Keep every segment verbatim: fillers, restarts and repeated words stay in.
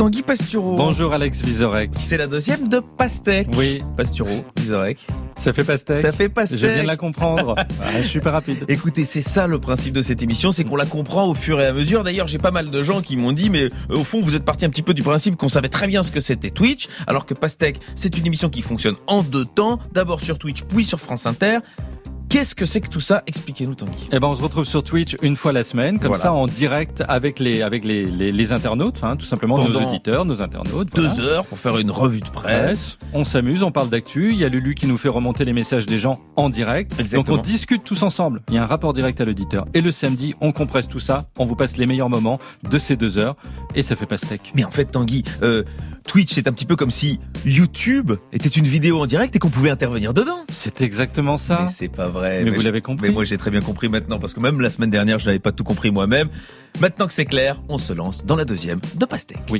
Tanguy Pastureau. Bonjour Alex Vizorek. C'est la deuxième de Pastèque. Oui. Pastureau, Vizorek. Ça fait pastèque. Ça fait pastèque. Je viens de la comprendre. Ah, je suis pas rapide. Écoutez, c'est ça le principe de cette émission, c'est qu'on la comprend au fur et à mesure. D'ailleurs, j'ai pas mal de gens qui m'ont dit, mais au fond, vous êtes parti un petit peu du principe qu'on savait très bien ce que c'était Twitch, alors que Pastèque, c'est une émission qui fonctionne en deux temps. D'abord sur Twitch, puis sur France Inter. Qu'est-ce que c'est que tout ça? Expliquez-nous, Tanguy. Eh ben, on se retrouve sur Twitch une fois la semaine, comme Voilà. ça, en direct avec les avec les les, les internautes, hein, tout simplement Pendant nos auditeurs, nos internautes. Deux voilà. heures pour faire une revue de presse. On s'amuse, on parle d'actu. Il y a Lulu qui nous fait remonter les messages des gens en direct. Exactement. Donc on discute tous ensemble. Il y a un rapport direct à l'auditeur. Et le samedi, on compresse tout ça. On vous passe les meilleurs moments de ces deux heures. Et ça fait pastèque. Mais en fait, Tanguy, euh, Twitch, c'est un petit peu comme si YouTube était une vidéo en direct et qu'on pouvait intervenir dedans. C'est exactement ça. Mais c'est pas vrai. Mais Mais vous je- l'avez compris. Mais moi, j'ai très bien compris maintenant, parce que même la semaine dernière, je n'avais pas tout compris moi-même. Maintenant que c'est clair, on se lance dans la deuxième de Pastèque. Oui.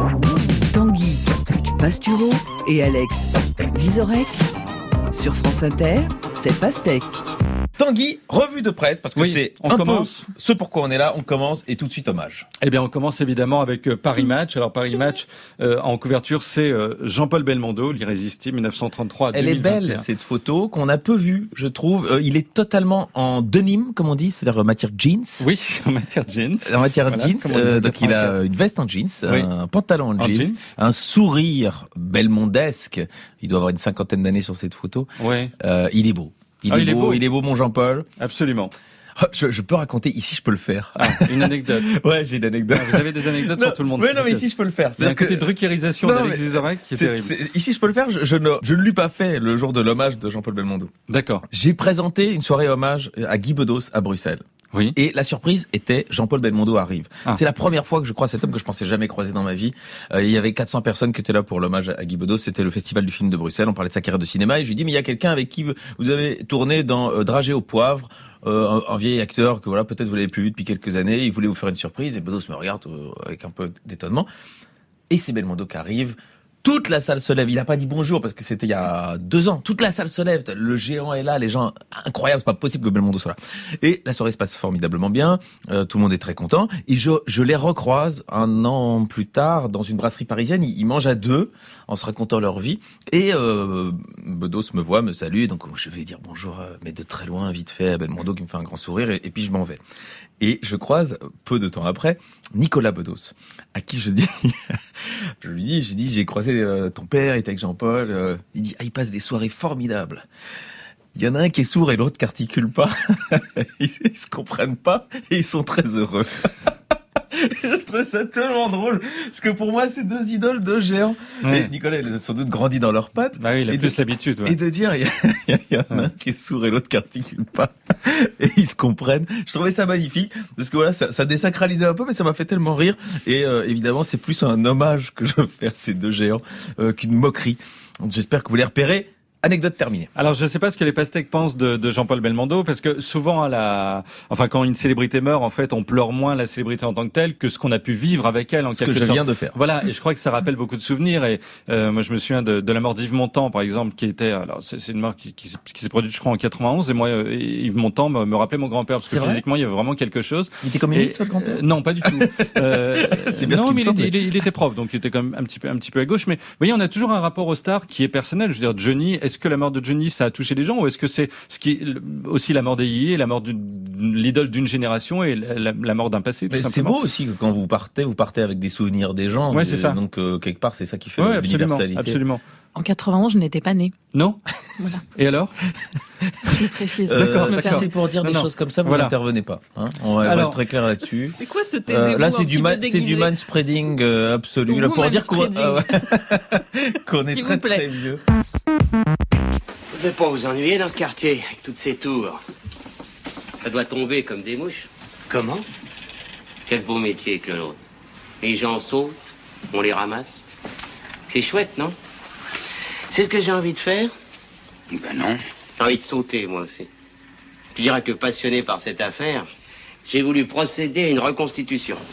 Tanguy Pastureau et Alex Vizorek. Sur France Inter, c'est Pastèque. Tanguy, revue de presse, parce que Oui, c'est on un commence. peu ce pourquoi on est là. On commence et tout de suite hommage. Eh bien, on commence évidemment avec euh, Paris Match. Alors, Paris Match, euh, en couverture, c'est euh, Jean-Paul Belmondo, l'irrésistible, dix-neuf cent trente-trois à Elle est deux mille vingt et un. belle, cette photo, qu'on a peu vue, je trouve. Euh, il est totalement en denim, comme on dit, c'est-à-dire en matière jeans. Oui, en matière jeans. En matière Voilà, jeans, comme on disait euh, en donc il a quatre-vingt-quatre. une veste en jeans, Oui. un pantalon en En jeans, jeans. un sourire belmondesque. Il doit avoir une cinquantaine d'années sur cette photo. Oui, Euh, il est beau. Il, Ah, est il est beau, beau. il est beau, mon Jean-Paul. absolument. Oh, Je, je peux raconter, ici je peux le faire. Ah, une anecdote. Ouais, j'ai une anecdote. Ah, vous avez des anecdotes Non, sur tout le monde. mais non, mais c'est- ici je peux le faire. C'est un C'est-à-dire côté que- druckerisation Non, d'Alex mais Vizorek qui est c'est- terrible. c'est- ici je peux le faire, je, je ne, je ne l'eus pas fait le jour de l'hommage de Jean-Paul Belmondo. D'accord. J'ai présenté une soirée hommage à Guy Bedos à Bruxelles. Oui. Et la surprise était Jean-Paul Belmondo arrive. Ah. C'est la première fois que je crois cet homme que je pensais jamais croiser dans ma vie. Euh, il y avait quatre cents personnes qui étaient là pour l'hommage à Guy Bedos. C'était le festival du film de Bruxelles. On parlait de sa carrière de cinéma et je lui dis mais il y a quelqu'un avec qui vous avez tourné dans euh, Dragée au poivre, euh, un, un vieil acteur que voilà peut-être vous l'avez plus vu depuis quelques années. Il voulait vous faire une surprise et Bedos me regarde euh, avec un peu d'étonnement. Et c'est Belmondo qui arrive. Toute la salle se lève. Il a pas dit bonjour parce que c'était il y a deux ans. Toute la salle se lève. Le géant est là. Les gens, incroyable. C'est pas possible que Belmondo soit là. Et la soirée se passe formidablement bien. Euh, tout le monde est très content. Et je, je les recroise un an plus tard dans une brasserie parisienne. Ils, ils mangent à deux en se racontant leur vie. Et euh, Bedos me voit, me salue. Et donc je vais dire bonjour, euh, mais de très loin, vite fait, à Belmondo qui me fait un grand sourire. Et, et puis je m'en vais. Et je croise, peu de temps après, Nicolas Bedos, à qui je dis, je lui dis, je dis, j'ai croisé euh, ton père, il était avec Jean-Paul. Euh, il dit, ah, il passe des soirées formidables. Il y en a un qui est sourd et l'autre qui articule pas. ils, ils se comprennent pas et ils sont très heureux. Je trouve ça tellement drôle parce que pour moi, c'est deux idoles, deux géants. Ouais. Et Nicolas, il a sans doute grandi dans leurs pattes. Bah oui, il a Et plus de- l'habitude. ouais. Et de dire, il y, a- il y a- il y en a un qui est sourd et l'autre qui articule pas. Et ils se comprennent. Je trouvais ça magnifique. Parce que voilà, ça, ça désacralisait un peu, mais ça m'a fait tellement rire. Et euh, évidemment, c'est plus un hommage que je fais à ces deux géants euh, qu'une moquerie. Donc, j'espère que vous les repérez. Anecdote terminée. Alors, je ne sais pas ce que les pastèques pensent de, de Jean-Paul Belmondo, parce que souvent, à la, enfin, quand une célébrité meurt, en fait, on pleure moins la célébrité en tant que telle que ce qu'on a pu vivre avec elle, en Ce que quelque je sorte. viens de faire. Voilà, et je crois que ça rappelle beaucoup de souvenirs. Et euh, moi, je me souviens de, de la mort d'Yves Montand, par exemple, qui était, alors c'est, c'est une mort qui, qui, s'est- qui s'est produite, je crois, en quatre-vingt-onze. Et moi, euh, Yves Montand me, me rappelait mon grand-père, parce que C'est vrai physiquement, il y avait vraiment quelque chose. Il était communiste, Et, votre grand-père euh, Non, pas du tout. Euh, C'est bien ce non, qu'il me mais il semblait. était, il, est- il était prof, donc il était quand même un petit peu, un petit peu à gauche. Mais vous voyez, on a toujours un rapport aux stars qui est personnel. Je veux dire, Johnny, est-ce que la mort de Johnny, ça a touché les gens, ou est-ce que c'est ce qui est aussi la mort des Yéyés, la mort d'une l'idole d'une génération et la, la- la mort d'un passé, tout Mais c'est simplement. beau aussi que quand vous partez, vous partez avec des souvenirs des gens. Ouais, c'est Et ça. Donc, euh, quelque part, c'est ça qui fait Ouais, absolument, l'universalité. absolument. En quatre-vingt-onze, je n'étais pas née. Non. Voilà. Et alors? Je précise. Euh, D'accord, Je me si d'accord. c'est pour dire Non, des non. choses comme ça, vous Voilà. n'intervenez pas. Hein, on va Alors- être très clair là-dessus. C'est quoi ce Euh, taisez-vous là, un c'est du, petit ma- peu c'est du déguisé manspreading euh, absolu. Là, pour dire qu'on Womanspreading. ah ouais. qu'on est S'il très vous plaît. très vieux. Vous devez pas vous ennuyer dans ce quartier, avec toutes ces tours. Ça doit tomber comme des mouches. Comment? Quel beau métier que le nôtre. Les gens sautent, on les ramasse. C'est chouette, non? C'est ce que j'ai envie de faire? Ben non. J'ai envie de sauter, moi aussi. Tu diras que passionné par cette affaire, j'ai voulu procéder à une reconstitution.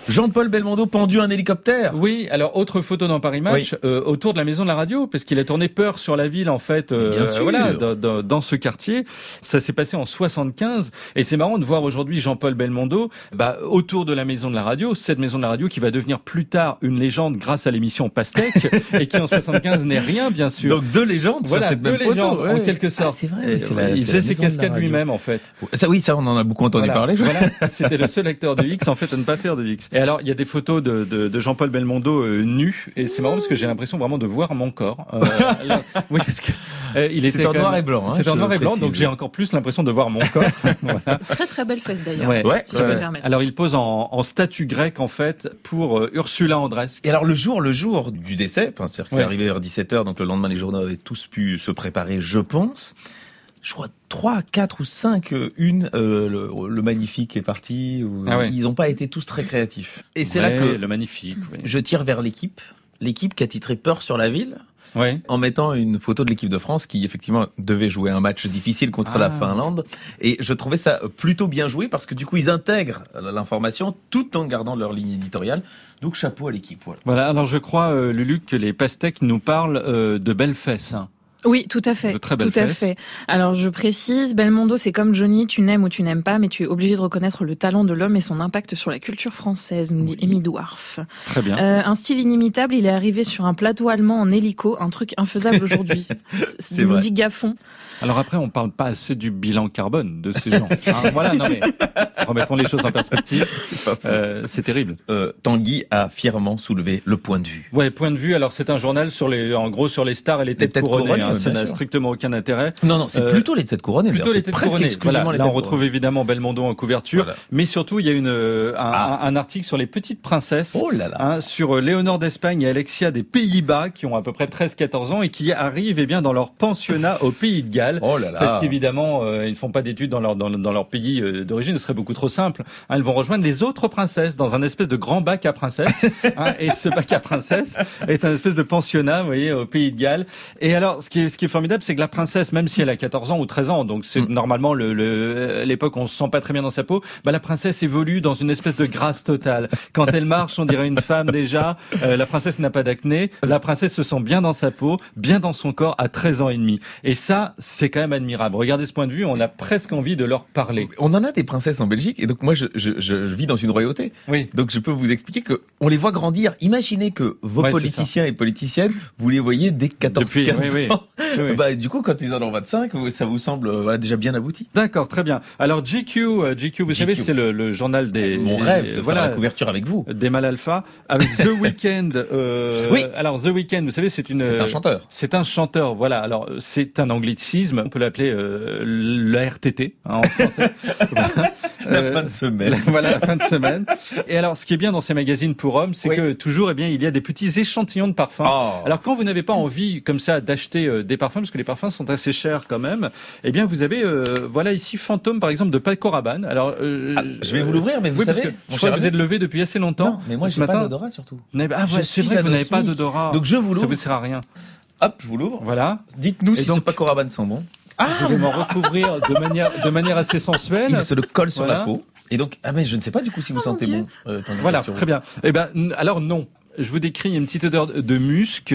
Jean-Paul Belmondo pendu à un hélicoptère. Oui, alors autre photo dans Paris Match, oui. euh, autour de la maison de la radio, parce qu'il a tourné Peur sur la ville en fait, euh, Bien sûr. voilà, dans, dans, dans ce quartier. Ça s'est passé en soixante-quinze, et c'est marrant de voir aujourd'hui Jean-Paul Belmondo, bah, autour de la maison de la radio, cette maison de la radio qui va devenir plus tard une légende grâce à l'émission Pastèque, et qui en soixante-quinze n'est rien, bien sûr. Donc deux légendes voilà, sur cette deux même légendes, photo, ouais. en quelque sorte. Ah, c'est vrai. C'est la, la, il c'est faisait la ses maison de la cascades radio. lui-même en fait. Ça, oui, ça on en a beaucoup entendu voilà, parler. Je... Voilà, c'était le seul acteur de X en fait à ne pas faire de X. Et alors il y a des photos de, de, de Jean-Paul Belmondo euh, nu, et c'est marrant parce que j'ai l'impression vraiment de voir mon corps. Euh, là, oui, parce que euh, il c'est était en noir même, et blanc. Hein, c'est en noir et blanc, précise. donc j'ai encore plus l'impression de voir mon corps. Voilà. Très très belle fesse d'ailleurs. Ouais, ouais, si ouais. je peux me permettre. Alors il pose en, en statue grecque en fait pour euh, Ursula Andress. Et alors le jour, le jour du décès, enfin c'est-à-dire que Ouais. c'est arrivé vers dix-sept heures, donc le lendemain les journaux avaient tous pu se préparer, je pense. Je crois trois, quatre ou cinq euh, une, euh, le, le magnifique est parti. Ou, Ah ouais. Ils n'ont pas été tous très créatifs. Et c'est Ouais, là que le magnifique. Oui. je tire vers l'équipe, l'équipe qui a titré Peur sur la ville, Ouais. en mettant une photo de l'équipe de France qui effectivement devait jouer un match difficile contre Ah. la Finlande. Et je trouvais ça plutôt bien joué parce que du coup ils intègrent l'information tout en gardant leur ligne éditoriale. Donc chapeau à l'équipe. Voilà. Voilà. Alors je crois euh, Lulu que les pastèques nous parlent euh, de belles fesses. Hein. Oui, tout à fait. De très belles tout à fesses. fait. Alors, je précise, Belmondo, c'est comme Johnny, tu n'aimes ou tu n'aimes pas, mais tu es obligé de reconnaître le talent de l'homme et son impact sur la culture française, nous dit Oui. Amy Dwarf. Très bien. Euh, un style inimitable, il est arrivé sur un plateau allemand en hélico, un truc infaisable aujourd'hui. C'est nous vrai. dit Gaffon. Alors après, on parle pas assez du bilan carbone de ces gens. Hein, voilà, non mais remettons les choses en perspective. C'est pas faux. Euh, c'est terrible. Euh, Tanguy a fièrement soulevé le point de vue. Ouais, point de vue. Alors c'est un journal sur les, en gros sur les stars et les têtes, têtes couronnées. couronnées, hein, ouais, ça bien n'a sûr. strictement aucun intérêt. Non, non, c'est Euh, plutôt les têtes couronnées. Plutôt d'ailleurs. les C'est têtes presque couronnées. exclusivement Voilà, les là, têtes on retrouve couronnées. évidemment Belmondo en couverture, Voilà. mais surtout il y a une euh, un, Ah. un article sur les petites princesses. Oh là là. Hein, sur euh, Léonore d'Espagne et Alexia des Pays-Bas qui ont à peu près treize quatorze ans et qui arrivent eh bien dans leur pensionnat au Pays de Galles. Oh là là. Parce qu'évidemment, euh, ils ne font pas d'études dans leur, dans, dans leur pays euh, d'origine, ce serait beaucoup trop simple. Hein, elles vont rejoindre les autres princesses dans un espèce de grand bac à princesses. Hein, et ce bac à princesses est un espèce de pensionnat, vous voyez, au Pays de Galles. Et alors, ce qui est, ce qui est formidable, c'est que la princesse, même si elle a quatorze ans ou treize ans, donc c'est Mm. normalement le, le, l'époque où on se sent pas très bien dans sa peau, bah, la princesse évolue dans une espèce de grâce totale. Quand elle marche, on dirait une femme déjà. Euh, la princesse n'a pas d'acné. La princesse se sent bien dans sa peau, bien dans son corps à treize ans et demi. Et ça, c'est quand même admirable. Regardez ce point de vue, on a presque envie de leur parler. On en a des princesses en Belgique et donc moi je, je, je, je vis dans une royauté. Oui. Donc je peux vous expliquer que on les voit grandir. Imaginez que vos Ouais, c'est politiciens et politiciennes, vous les voyez dès quatorze Depuis, quinze oui, oui. ans. Oui, oui. Bah du coup quand ils en ont vingt-cinq, vous- ça vous semble euh, voilà déjà bien abouti. D'accord, très bien. Alors G Q, euh, G Q, vous G Q. savez, c'est le, le journal des Mon rêve de voilà, faire la couverture avec vous. des mâles alpha avec The Weeknd. Euh, Oui. Alors The Weeknd, vous savez, c'est une C'est un chanteur. C'est un chanteur, voilà. Alors c'est un anglicisme, on peut l'appeler euh, le R T T hein, en français. Voilà. La Euh, fin de semaine. voilà la fin de semaine. Et alors, ce qui est bien dans ces magazines pour hommes, c'est Oui. que toujours, eh bien, il y a des petits échantillons de parfums. Oh. Alors, quand vous n'avez pas envie, comme ça, d'acheter euh, des parfums, parce que les parfums sont assez chers quand même, eh bien, vous avez, euh, voilà, ici, Fantôme, par exemple, de Paco Rabanne. Alors, euh, Ah, je vais vous l'ouvrir, mais vous oui, parce savez, que mon je crois cher que vous ami. êtes levé depuis assez longtemps. Non, mais moi ce j'ai pas matin. d'odorat surtout. Vous n'avez- Ah, Je ouais, c'est suis vrai que vous n'avez pas anosmique. d'odorat. Donc je vous Ça l'ouvre. vous sert à rien. Hop, je vous l'ouvre. Voilà. Dites-nous Et si donc- ce Paco Rabanne sent bon. Je vais m'en recouvrir de manière, de manière assez sensuelle. Il se le colle sur Voilà. la peau. Et donc, ah mais je ne sais pas du coup si vous Oh, sentez mon bon. Euh, Tanguy Voilà, Casturro. très bien. Eh ben, n- alors non. Je vous décris une petite odeur de- de musc,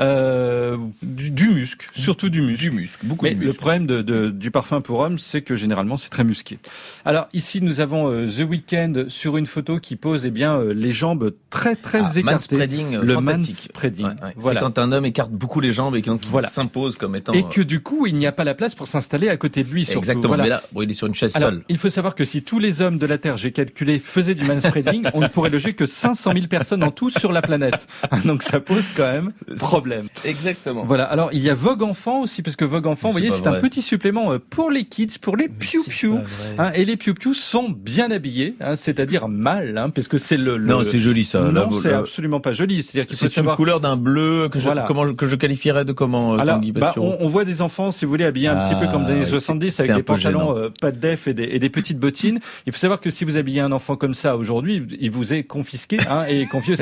euh, du, du musc, surtout du musc. Du muscle, beaucoup Mais de le muscle. problème de, de, du parfum pour homme, c'est que généralement c'est très musqué. Alors ici nous avons euh, The Weeknd sur une photo qui pose eh bien euh, les jambes très très Ah, écartées. manspreading, euh, le fantastique. manspreading. Ouais, ouais. Voilà. C'est quand un homme écarte beaucoup les jambes et quand il Voilà. s'impose comme étant. Et que du coup il n'y a pas la place pour s'installer à côté de lui. Surtout. Exactement. Voilà. Mais là, bon, il est sur une chaise Alors, seule. il faut savoir que si tous les hommes de la Terre, j'ai calculé, faisaient du manspreading, on ne pourrait loger que cinq cent mille personnes en tout sur la planète. Donc ça pose quand même problème. Exactement. Voilà. Alors il y a Vogue Enfant aussi, parce que Vogue Enfant, vous C'est voyez, pas c'est un vrai. petit supplément euh, pour les kids, pour les piou piou. Hein, et les piou piou sont bien habillés, hein, c'est-à-dire mal, hein, parce que c'est le, le... Non, c'est joli ça. Non, Là, c'est là, absolument pas joli. C'est-à-dire qu'il faut C'est une savoir. couleur d'un bleu que je, Voilà. comment, que je qualifierais de comment, euh, Alors, Tanguy bah, Casturro. on, on voit des enfants, si vous voulez, habillés un petit peu comme dans les Ah, années ouais, soixante-dix, c'est- avec c'est un des peu pantalons gênant. euh, pas de def et des, et des petites bottines. Il faut savoir que si vous habillez un enfant comme ça aujourd'hui, il vous est confisqué hein, et confié aux services sociaux.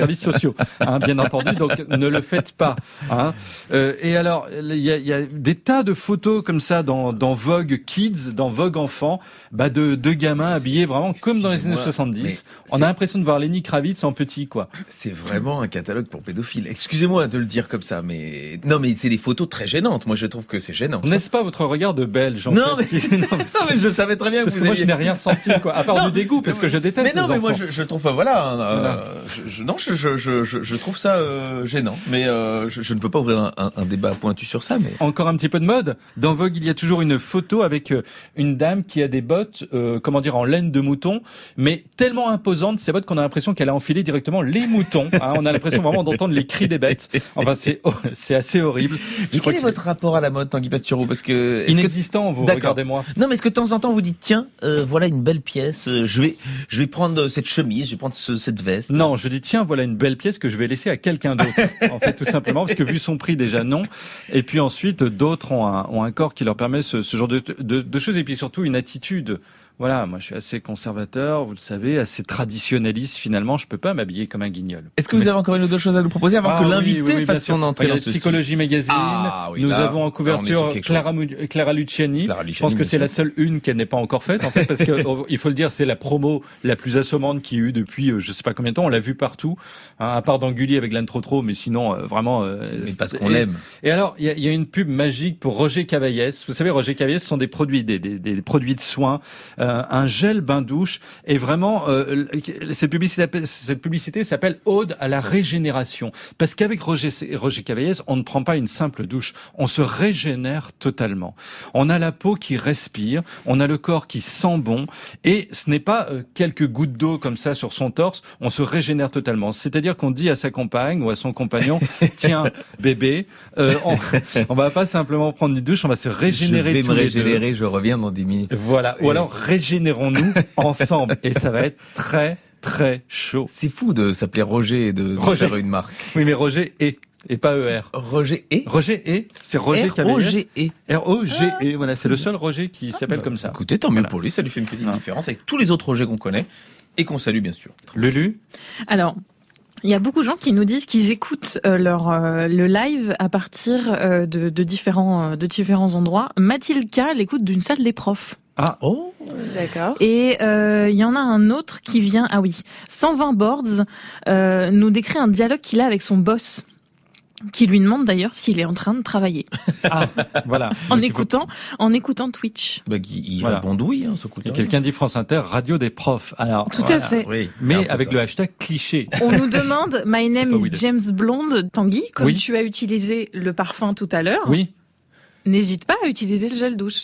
sociaux, hein, bien entendu. Donc ne le faites pas. Hein. Euh, et alors, il y a, y a des tas de photos comme ça dans, dans Vogue Kids, dans Vogue Enfants, bah de, de gamins habillés vraiment comme dans les années soixante-dix. On a l'impression de voir Lenny Kravitz en petit, quoi. C'est vraiment un catalogue pour pédophiles. Excusez-moi de le dire comme ça, mais non, mais c'est des photos très gênantes. Moi, je trouve que c'est gênant. N'est-ce pas votre regard de Belge en non, fait, mais... qui... non, mais... non, mais je savais très bien que parce vous que moi, aviez... je n'ai rien ressenti, quoi, à part non, du dégoût, parce mais que je déteste mais non, les mais enfants. moi, je, je trouve, enfin, voilà, euh, voilà. Je, je, non, je, je, je, je trouve ça euh, gênant, mais euh, je, je ne veux pas ouvrir un, un, un débat pointu sur ça, mais encore un petit peu de mode. Dans Vogue, il y a toujours une photo avec une dame qui a des bottes, euh, comment dire, en laine de mouton, mais tellement imposantes ces bottes qu'on a l'impression qu'elle a enfilé directement les moutons. Hein, on a l'impression vraiment d'entendre les cris des bêtes. Enfin, c'est c'est assez horrible. Je quel est qu'il... votre rapport à la mode, Tanguy Pastureau? Parce que inexistant, que... vous D'accord. regardez-moi. Non, mais est-ce que de temps en temps vous dites tiens, euh, voilà une belle pièce, euh, je vais je vais prendre cette chemise, je vais prendre ce, cette veste. Non, je dis tiens, voilà une belle pièce que je vais laisser à quelqu'un d'autre. En fait, tout simplement parce que vu son prix déjà non. Et puis ensuite, d'autres ont un ont un corps qui leur permet ce, ce genre de, de de choses et puis surtout une attitude. Voilà, moi je suis assez conservateur, vous le savez, assez traditionnaliste finalement, je peux pas m'habiller comme un guignol. Est-ce que vous avez encore une ou deux choses à nous proposer avant ah, que l'invité oui, oui, oui, fasse son entrée dans ce Psychologie Magazine, ah, oui, nous là, avons en couverture Clara, Clara Luciani. Clara Luciani. Je pense que c'est la seule une qu'elle n'est pas encore faite en fait, parce que il faut le dire, c'est la promo la plus assommante qu'il y a eu depuis je sais pas combien de temps, on l'a vu partout, hein, à part dans Gulli avec l'Anne Trotro, mais sinon euh, vraiment... Euh, mais parce qu'on l'aime. Et alors, il y a, y a une pub magique pour Roger Cavaillès. Vous savez, Roger Cavaillès, ce sont des produits, des, des, des produits de soins, euh, un gel bain-douche, et vraiment, euh, cette publicité, cette publicité s'appelle Ode à la régénération. Parce qu'avec Roger, Roger Cavaillès, on ne prend pas une simple douche, on se régénère totalement. On a la peau qui respire, on a le corps qui sent bon, et ce n'est pas euh, quelques gouttes d'eau comme ça sur son torse, on se régénère totalement. C'est-à-dire qu'on dit à sa compagne ou à son compagnon, tiens, bébé, euh, on, on va pas simplement prendre une douche, on va se régénérer. Je vais tous me les régénérer, deux. je reviens dans dix minutes. Voilà. Et... ou alors régénérons-nous ensemble, et ça va être très très chaud. C'est fou de s'appeler Roger et de, de Roger. faire une marque. Oui, mais Roger et et pas E R. Roger et Roger et c'est Roger R O G E. R O G E. Voilà, c'est le seul Roger qui s'appelle bah, comme ça. Écoutez, tant mieux voilà. pour lui, ça lui fait une petite ah. différence avec tous les autres Roger qu'on connaît et qu'on salue bien sûr. Lulu. Alors. Il y a beaucoup de gens qui nous disent qu'ils écoutent euh, leur euh, le live à partir euh, de, de différents euh, de différents endroits. Mathilda l'écoute d'une salle des profs. Ah oh d'accord. Et il euh, y en a un autre qui vient ah oui cent vingt boards euh, nous décrit un dialogue qu'il a avec son boss, qui lui demande d'ailleurs s'il est en train de travailler. Ah, voilà. en donc écoutant, faut... en écoutant Twitch. Bah, il, il voilà. répond oui, hein, ce coup. Et quelqu'un dit France Inter, radio des profs. Alors, tout voilà. à fait. Oui, mais avec ça. Le hashtag cliché. On nous demande, My name is James Blonde, Tanguy, comme oui. tu as utilisé le parfum tout à l'heure. Oui. N'hésite pas à utiliser le gel douche.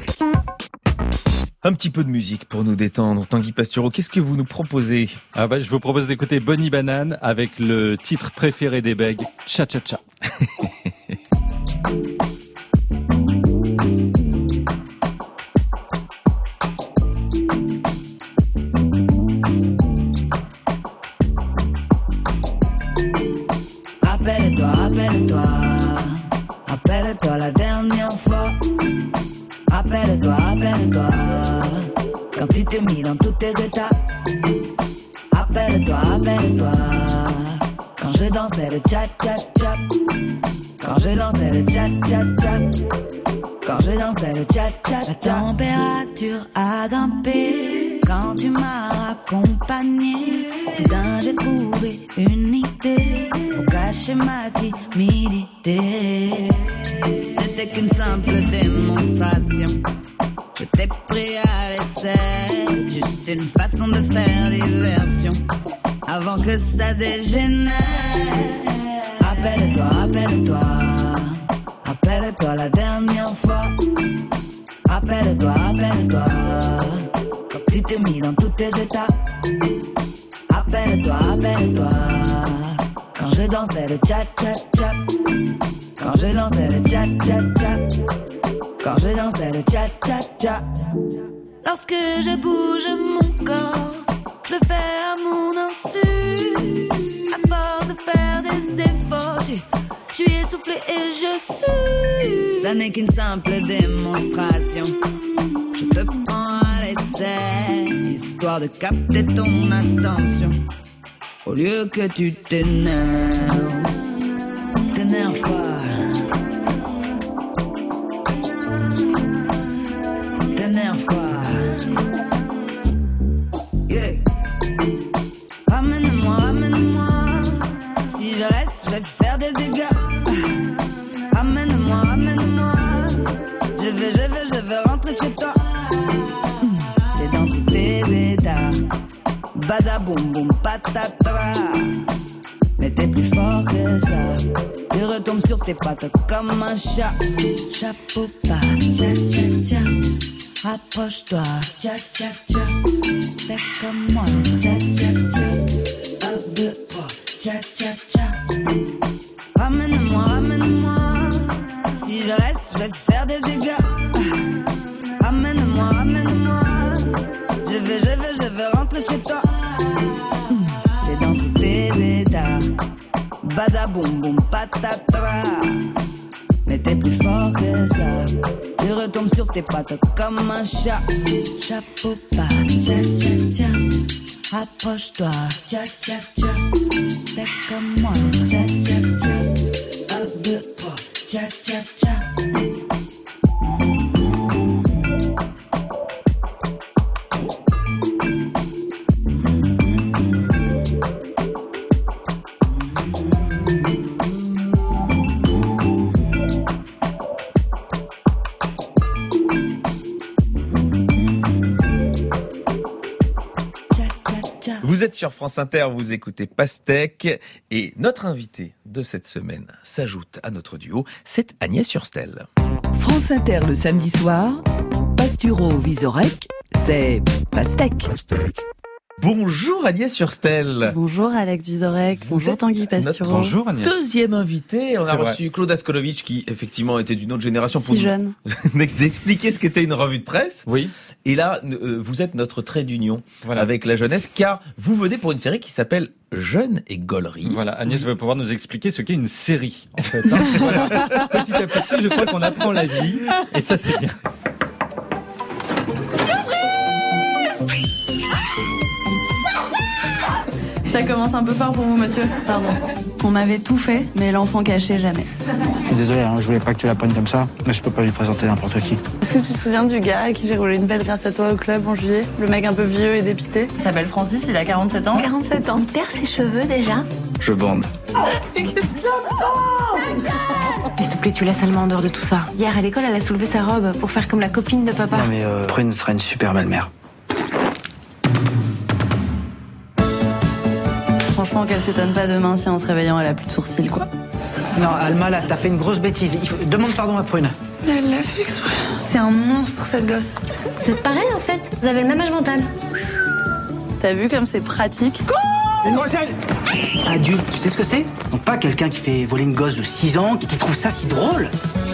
Un petit peu de musique pour nous détendre. Tanguy Pastureau, qu'est-ce que vous nous proposez? Ah bah, je vous propose d'écouter Bonnie Banane avec le titre préféré des Bègues, Cha Cha Cha. Rappelle-toi, rappelle-toi, rappelle-toi la dernière fois. Rappelle-toi, rappelle-toi, quand tu t'es mis dans tous tes états. Rappelle-toi, rappelle-toi, quand je dansais le cha-cha-cha. Quand je dansais le cha-cha-cha. Quand je dansais le cha-cha-cha. La température a grimpé quand tu m'as accompagné. Soudain j'ai trouvé une idée pour cacher ma timidité. C'était qu'une simple démonstration, je t'ai pris à l'essai. Juste une façon de faire diversion avant que ça dégénère. Rappelle-toi, rappelle-toi, rappelle-toi la dernière fois. Rappelle-toi, rappelle-toi, quand tu t'es mis dans tous tes états. Rappelle-toi, rappelle-toi, quand je dansais le cha-cha-cha. Quand je dansais le cha-cha-cha. Quand je dansais le cha-cha-cha. Lorsque je bouge mon corps, je le fais à mon insu. À force de faire des efforts, je, je suis essoufflée et je sue. Ça n'est qu'une simple démonstration, je te prends à l'essai, histoire de capter ton attention Au lieu que tu t'énerves, t'énerve pas. T'énerve pas. Yeah. Ramène-moi, ramène-moi. Si je reste, je vais faire des dégâts. Ramène-moi, ramène-moi. Je vais, je vais, je vais rentrer chez toi. T'es dans tous tes états. Badaboum boum patatras. Mais t'es plus fort que ça. Tu retombes sur tes pattes comme un chat. Chapeau pas, tcha tcha tcha. Rapproche-toi, tcha tcha tcha. Fais comme moi, tcha tcha tcha. Un, deux, trois, tcha tcha tcha. Ramène-moi, ramène-moi. Si je reste, je vais faire des dégâts. Ramène-moi, ramène-moi. Je vais, je vais, je vais rentrer chez toi. T'es dans tous tes états. Badaboum boum patatras. Mais t'es plus fort que ça. Tu retombes sur tes pattes comme un chat. Chapeau pas, tcha tcha tcha. Rapproche-toi, tcha tcha tcha. Fais comme moi, tcha tcha tcha. Un, deux, trois, tcha tcha tcha. Vous êtes sur France Inter, vous écoutez Pastèque et notre invité de cette semaine s'ajoute à notre duo, c'est Agnès Hurstel. France Inter le samedi soir, Pasturo Vizorek, c'est Pastèque. Bonjour Agnès Hurstel. Bonjour Alex Vizorek, bonjour Tanguy Pastureau. Bonjour Agnès. Deuxième invité, on C'est a vrai. reçu Claude Askolovitch qui effectivement était d'une autre génération Si jeune. nous expliquer ce qu'était une revue de presse. Oui. Et là, euh, vous êtes notre trait d'union Voilà. avec la jeunesse car vous venez pour une série qui s'appelle Jeune et Gaulerie. Voilà, Agnès va pouvoir nous expliquer ce qu'est une série, en fait. Hein. Voilà. Petit à petit, je crois qu'on apprend la vie, et ça, c'est bien. Ça commence un peu fort pour vous, monsieur. Pardon. On m'avait tout fait, mais l'enfant caché jamais. Je suis désolé, hein, je voulais pas que tu la prennes comme ça, mais je peux pas lui présenter n'importe qui. Est-ce que tu te souviens du gars à qui j'ai roulé une belle grâce à toi au club en juillet? Le mec un peu vieux et dépité. Il s'appelle Francis, il a quarante-sept ans. quarante-sept ans. Il perd ses cheveux déjà. Je bande. S'il te plaît, tu laisses Alma en dehors de tout ça. Hier à l'école, elle a soulevé sa robe pour faire comme la copine de papa. Non mais euh, Prune sera une super belle-mère. Franchement, qu'elle s'étonne pas demain si en se réveillant, elle a plus de sourcils, quoi. Non, Alma, là, t'as fait une grosse bêtise. Il faut... Demande pardon à Prune. Elle l'a fait exprès. C'est un monstre, cette gosse. Vous êtes pareil en fait, vous avez le même âge mental. T'as vu comme c'est pratique? Mademoiselle! Adulte, tu sais ce que c'est? Donc pas quelqu'un qui fait voler une gosse de six ans, qui, qui trouve ça si drôle.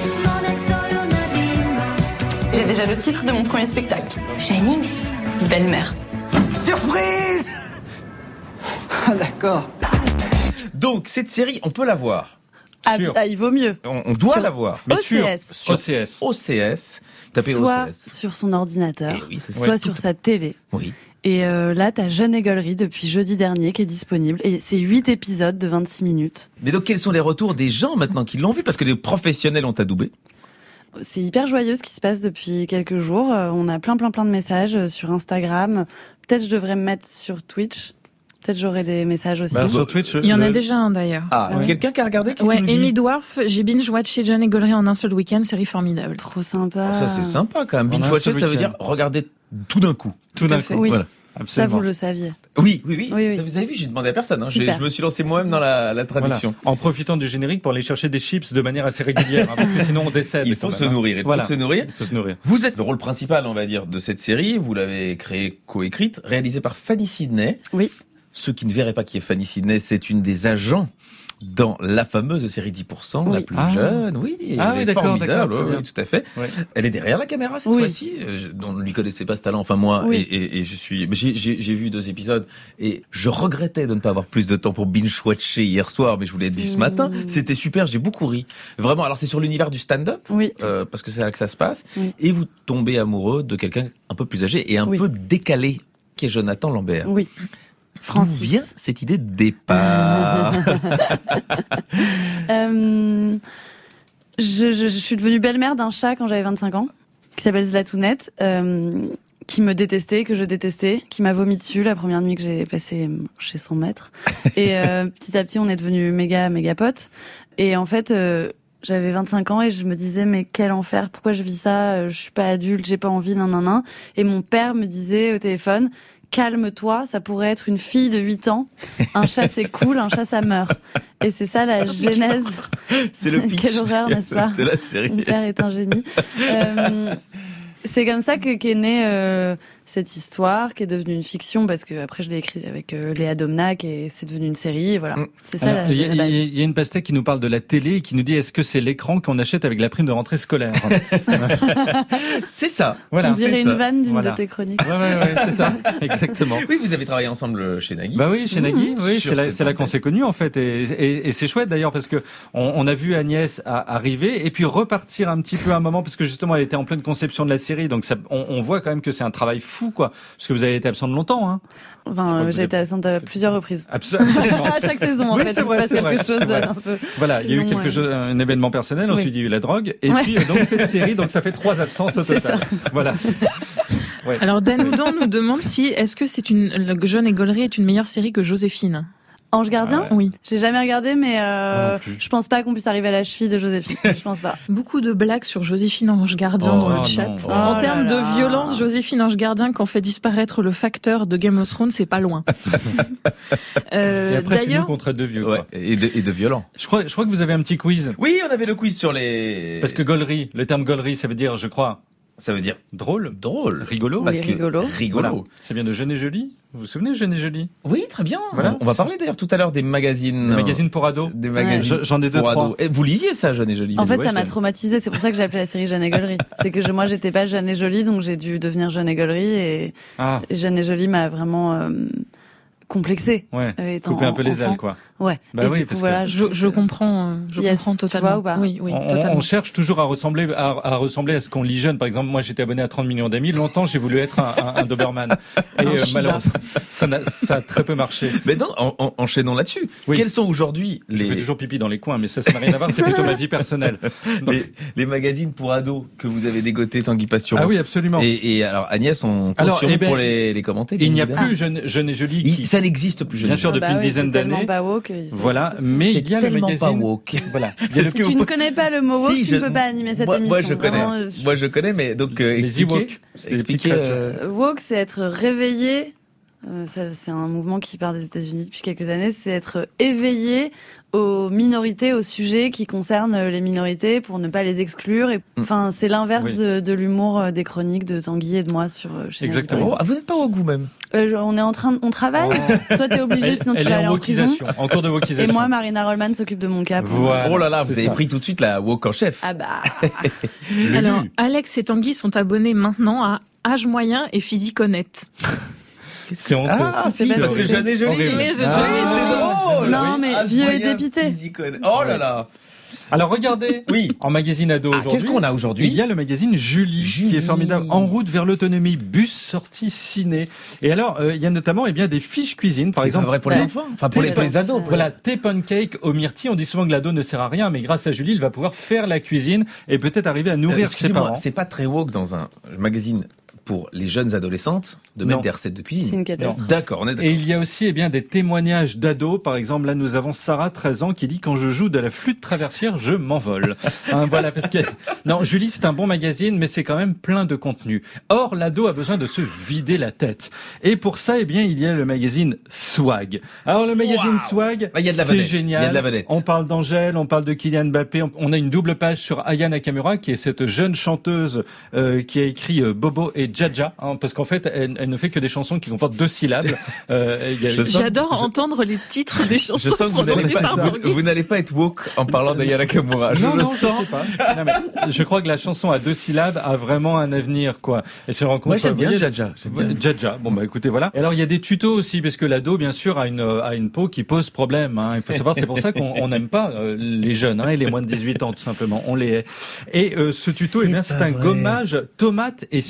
J'ai déjà le titre de mon premier spectacle. Shining. Belle-mère. Surprise! Ah d'accord. Donc cette série, on peut la voir. Ah, Sûr. ah, il vaut mieux. On, on doit Sur la voir. Mais O C S. sur O C S. O C S. Tapez Soit O C S. sur son ordinateur, Eh oui, c'est ça. soit Ouais. sur sa télé. Oui. Et euh, là, t'as Jeune et Gaulerie depuis jeudi dernier qui est disponible. Et c'est huit épisodes de vingt-six minutes. Mais donc quels sont les retours des gens maintenant qui l'ont vu? Parce que les professionnels ont adoubé. C'est hyper joyeux ce qui se passe depuis quelques jours. Euh, on a plein plein plein de messages euh, sur Instagram. Peut-être je devrais me mettre sur Twitch. Peut-être j'aurai des messages aussi. Bah, sur Twitch, Il y en le- a déjà un d'ailleurs. Ah, Ouais. quelqu'un qui a regardé? Qu'est-ce Ouais, qu'il nous dit? Amy Dwarf, j'ai binge-watché Jeune et Gaulerie en un seul week-end, série formidable. Trop sympa. Oh, ça c'est sympa quand même. On a un Binge-watcher, seul ça veut week-end. dire regarder tout d'un coup. Tout d'un à fait. coup. Oui. Voilà. Ça, Absolument. vous le saviez. Oui, oui, oui. Oui, oui. Ça, vous avez vu, j'ai demandé à personne. Hein. J'ai- Super. Je me suis lancé moi-même dans la, la Voilà. traduction. En profitant du générique pour aller chercher des chips de manière assez régulière, hein, parce que sinon on décède. Il faut quand se même, hein. nourrir. Il Voilà. faut se nourrir. Il faut se nourrir. Vous êtes le rôle principal, on va dire, de cette série. Vous l'avez créée, coécrite, réalisée par Fanny Sidney. Oui. Ceux qui ne verraient pas qui est Fanny Sidney, c'est une des agents dans la fameuse série dix pour cent, la Oui. plus Ah. jeune. Oui, Ah elle oui, est d'accord, formidable. d'accord, très oui, bien. oui, tout à fait. Ouais. Elle est derrière la caméra cette Oui. fois-ci. Euh, je- On ne lui connaissait pas ce talent, enfin moi, Oui. et, et, et je suis. mais J'ai j'ai- j'ai vu deux épisodes et je regrettais de ne pas avoir plus de temps pour binge-watcher hier soir, mais je voulais être vu ce Mmh. matin. C'était super, j'ai beaucoup ri. Vraiment. Alors c'est sur l'univers du stand-up. Oui. Euh, parce que c'est là que ça se passe, Oui. et vous tombez amoureux de quelqu'un un peu plus âgé et un Oui. peu décalé, qui est Jonathan Lambert. Oui. Francis. D'où vient cette idée de départ? euh, je, je, je suis devenue belle-mère d'un chat quand j'avais vingt-cinq ans, qui s'appelle Zlatounette, euh, qui me détestait, que je détestais, qui m'a vomi dessus la première nuit que j'ai passée chez son maître. Et euh, petit à petit, on est devenus méga, méga potes. Et en fait, euh, j'avais vingt-cinq ans et je me disais, mais quel enfer, pourquoi je vis ça? Je suis pas adulte, j'ai pas envie, nan, nan, nan. Et mon père me disait au téléphone, calme-toi, ça pourrait être une fille de huit ans. Un chat, c'est cool, un chat, ça meurt. Et c'est ça la genèse. C'est le pitch. Quelle horreur, n'est-ce pas? C'est la série. Mon père est un génie. Euh, c'est comme ça que qu'est née euh, cette histoire, qui est devenue une fiction, parce que après je l'ai écrite avec euh, Léa Domnac et c'est devenu une série. Et voilà, Mm. c'est ça. Alors, la, il y, a- la base. il y a une pastèque qui nous parle de la télé et qui nous dit est-ce que c'est l'écran qu'on achète avec la prime de rentrée scolaire? C'est ça. Voilà. On dirait c'est une ça. vanne d'une Voilà. de tes chroniques. Ouais, ouais, ouais, c'est ça, exactement. Oui, vous avez travaillé ensemble chez Nagui. Bah oui, chez Nagui, oui, Sur c'est là, cette c'est là qu'on antenne. s'est connus en fait, et, et, et c'est chouette d'ailleurs parce que on, on a vu Agnès à- arriver et puis repartir un petit peu un moment parce que justement elle était en pleine conception de la série, donc ça, on, on voit quand même que c'est un travail fou quoi, parce que vous avez été absente longtemps, hein. Enfin, crois euh, que j'ai vous été absente à plusieurs reprises. Absolument. À chaque saison, en Oui, fait, c'est il vrai, se passe c'est quelque vrai, chose c'est vrai. d'un peu. Voilà, il y a eu long, quelque ouais. chose, un événement personnel, ensuite Oui. il y a eu la drogue, et Ouais. puis euh, donc cette série, donc ça fait trois absences au C'est total. Voilà. Ouais. Alors Dan Oudan nous demande si est-ce que c'est une le Jeune et Gaulerie est une meilleure série que Joséphine. Ange Gardien? Ah ouais. Oui. J'ai jamais regardé, mais Moi euh, non plus. je pense pas qu'on puisse arriver à la cheville de Joséphine. Je pense pas. Beaucoup de blagues sur Joséphine Ange Gardien Oh, dans le non. chat. Oh en là termes là. de violence, Joséphine Ange Gardien quand fait disparaître le facteur de Game of Thrones, c'est pas loin. Euh, Et après c'est nous D'ailleurs, qu'on traite de vieux. Ouais, Quoi. et de, et de violent. Je crois, je crois que vous avez un petit quiz. Oui, on avait le quiz sur les. Parce que gaulerie, le terme gaulerie, ça veut dire, je crois, ça veut dire drôle, drôle, rigolo. Oui, parce que rigolo. rigolo. Voilà. Ça vient de Jeune et Jolie. Vous vous souvenez, Jeune et Jolie? Oui, très bien. Voilà. On va parler d'ailleurs tout à l'heure des magazines. Le magazine pour ados. Des magazines. Je- J'en ai deux, pour trois. ados. Et vous lisiez ça, Jeune et Jolie? En fait, Ouais, ça je m'a l'ai- traumatisée. C'est pour ça que j'ai appelé la série Jeune et Gaulerie. C'est que je, moi, j'étais pas Jeune et Jolie, donc j'ai dû devenir Jeune et Gaulerie. Et Ah, Jeune et Jolie m'a vraiment euh, complexée. ouais. euh, étant Couper un peu les enfant. ailes, quoi. Ouais. Bah et oui, du coup, parce que voilà, je, je comprends, euh, je Yes, comprends tu totalement. vois ou pas oui, oui, on, totalement. on cherche toujours à ressembler à, à ressembler à ce qu'on lit jeune. Par exemple, moi, j'étais abonné à trente millions d'amis. Longtemps, j'ai voulu être un, un, un Doberman. Et Un euh, Shiba. malheureusement, ça, n'a- ça a très peu marché. Mais non, en, en- enchaînons là-dessus. Oui. Quels sont aujourd'hui Je fais les, toujours pipi dans les coins, mais ça, ça n'a rien à voir. C'est plutôt ma vie personnelle. Donc- les, les magazines pour ados que vous avez dégotés, Tanguy Pastureau? ah oui, absolument. Et, et alors, Agnès, on compte Alors, sur eh vous ben, pour les, les commenter. il n'y a bien évidemment. plus jeune, jeune et jolie. Il- Qui, ça n'existe plus, Jeune bien et sûr, Jolie. depuis bah une oui, dizaine c'est tellement d'années. pas woke, ils- Voilà, mais C'est il y a le tellement magazine. pas woke. Voilà. Il y a le Si tu ne connais pas le mot woke, Si, tu je- ne peux pas animer cette moi, émission. Moi, je connais. Vraiment, je- Moi, je connais, mais donc, euh, Les expliquez. Ewoks, c'est des petites expliquez, créatures. euh, Woke, c'est être réveillé. Euh, ça, c'est un mouvement qui part des États-Unis depuis quelques années. C'est être éveillé aux minorités, aux sujets qui concernent les minorités pour ne pas les exclure. Et, enfin, c'est l'inverse Oui. de, de l'humour euh, des chroniques de Tanguy et de moi sur euh, chez Exactement. Nagui. Oh, ah, vous n'êtes pas woke vous-même? Euh, je- on est en train, de, on travaille. Oh. Toi, t'es obligé, Elle, sinon tu elle vas est aller en en prison. wokisation, en cours de Et wokisation. moi, Marina Rollman s'occupe de mon cas. pour- Voilà. Oh là là, vous c'est avez ça. pris tout de suite la woke en chef. Ah bah. Le Alors, lu. Alex et Tanguy sont abonnés maintenant à Âge Moyen et Physique Honnête. C'est honteux. Ah, C'est si, bête, parce que c'est Jeune et Jolie. horrible. Mais c'est Ah, joli, oui, c'est c'est drôle. Non, mais Ah, vieux et moyen dépité. physique. Oh là là. Alors regardez, Oui. en magazine ado Ah, aujourd'hui. qu'est-ce qu'on a aujourd'hui? Il y a le magazine Julie, Julie. qui est formidable. En route vers l'autonomie, bus, sortie, ciné. Et alors, euh, il y a notamment eh bien des fiches cuisine, par C'est exemple. pas vrai pour les Bah, enfants. Enfin, pour les, pour les ados. Voilà, thé pancake au myrtille. On dit souvent que l'ado ne sert à rien, mais grâce à Julie, il va pouvoir faire la cuisine et peut-être arriver à Euh, nourrir ses excusez-moi, parents. c'est pas très woke dans un magazine pour les jeunes adolescentes de Non. mettre des recettes de cuisine. C'est une catastrophe. D'accord, on est d'accord. Et il y a aussi eh bien des témoignages d'ados. Par exemple, là, nous avons Sarah, treize ans, qui dit quand je joue de la flûte traversière, je m'envole. Hein, voilà, parce que non, Julie, c'est un bon magazine, mais c'est quand même plein de contenu. Or, l'ado a besoin de se vider la tête. Et pour ça, eh bien, il y a le magazine Swag. Alors, le magazine Waouh. Swag, Ah, il y a de la c'est vedette. génial. Il y a de la vedette. On parle d'Angèle, on parle de Kylian Mbappé. On- On a une double page sur Aya Nakamura, qui est cette jeune chanteuse euh, qui a écrit euh, Bobo et Jaja, hein, parce qu'en fait, elle, elle ne fait que des chansons qui comportent deux syllabes. Euh, il y a- Je sens- J'adore je- entendre les titres des Je chansons sens que vous n'allez prononcées pas, par vous, Tanguy. vous n'allez pas être woke en parlant d'Ayana Nakamura. Je non, le non, sens. je sais pas. Non, mais je crois que la chanson à deux syllabes a vraiment un avenir, quoi. Et se rencontre. Moi, j'aime bien vous voyez, Jaja. J'aime bien. Jaja. Bon, bah, écoutez, voilà. Et alors, il y a des tutos aussi, parce que l'ado, bien sûr, a une, a une peau qui pose problème, hein. Il faut savoir, c'est pour ça qu'on on n'aime pas euh, les jeunes, hein, et les moins de dix-huit ans, tout simplement. On les hait. Et, euh, ce tuto, eh bien, c'est pas un vrai. gommage tomate et sucre. C'est